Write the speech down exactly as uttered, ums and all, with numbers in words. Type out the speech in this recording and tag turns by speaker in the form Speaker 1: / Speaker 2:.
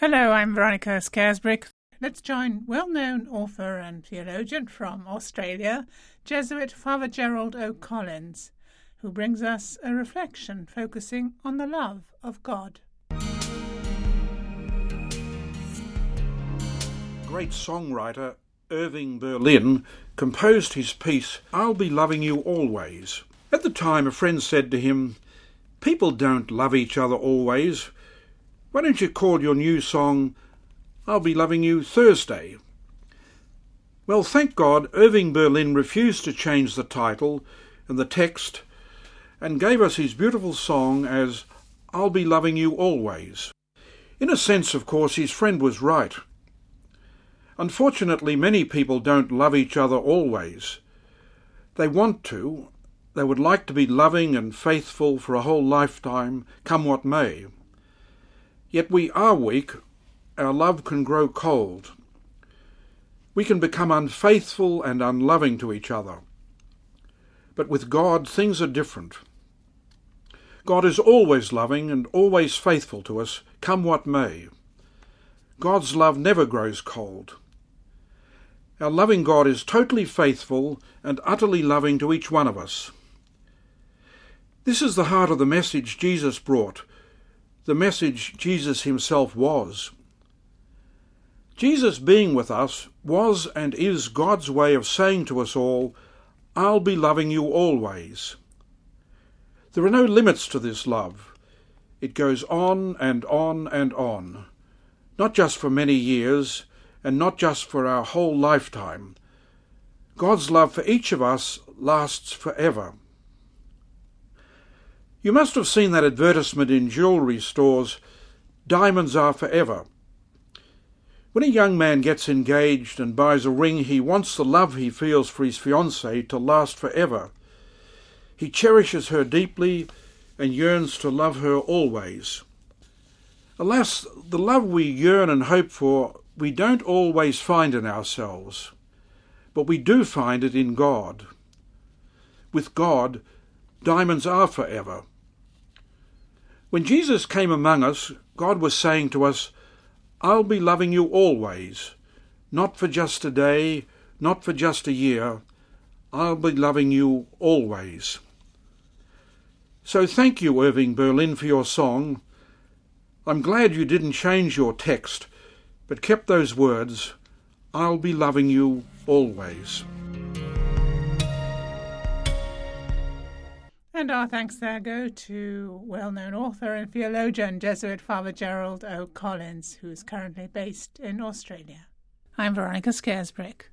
Speaker 1: Hello, I'm Veronica Scarisbrick. Let's join well-known author and theologian from Australia, Jesuit Father Gerald O'Collins, who brings us a reflection focusing on the love of God.
Speaker 2: Great songwriter Irving Berlin composed his piece, I'll Be Loving You Always. At the time, a friend said to him, "People don't love each other always. Why don't you call your new song, I'll Be Loving You Thursday?" Well, thank God, Irving Berlin refused to change the title and the text and gave us his beautiful song as I'll Be Loving You Always. In a sense, of course, his friend was right. Unfortunately, many people don't love each other always. They want to. They would like to be loving and faithful for a whole lifetime, come what may. Yet we are weak. Our love can grow cold. We can become unfaithful and unloving to each other. But with God, things are different. God is always loving and always faithful to us, come what may. God's love never grows cold. Our loving God is totally faithful and utterly loving to each one of us. This is the heart of the message Jesus brought, the message Jesus himself was. Jesus being with us was and is God's way of saying to us all, I'll be loving you always. There are no limits to this love. It goes on and on and on, not just for many years and not just for our whole lifetime. God's love for each of us lasts forever. You must have seen that advertisement in jewellery stores, diamonds are forever. When a young man gets engaged and buys a ring, he wants the love he feels for his fiancée to last forever. He cherishes her deeply and yearns to love her always. Alas, the love we yearn and hope for, we don't always find in ourselves, but we do find it in God. With God, diamonds are forever. When Jesus came among us, God was saying to us, I'll be loving you always, not for just a day, not for just a year. I'll be loving you always. So thank you, Irving Berlin, for your song. I'm glad you didn't change your text, but kept those words, I'll be loving you always.
Speaker 1: And our thanks there go to well-known author and theologian Jesuit Father Gerald O'Collins, who is currently based in Australia. I'm Veronica Scarisbrick.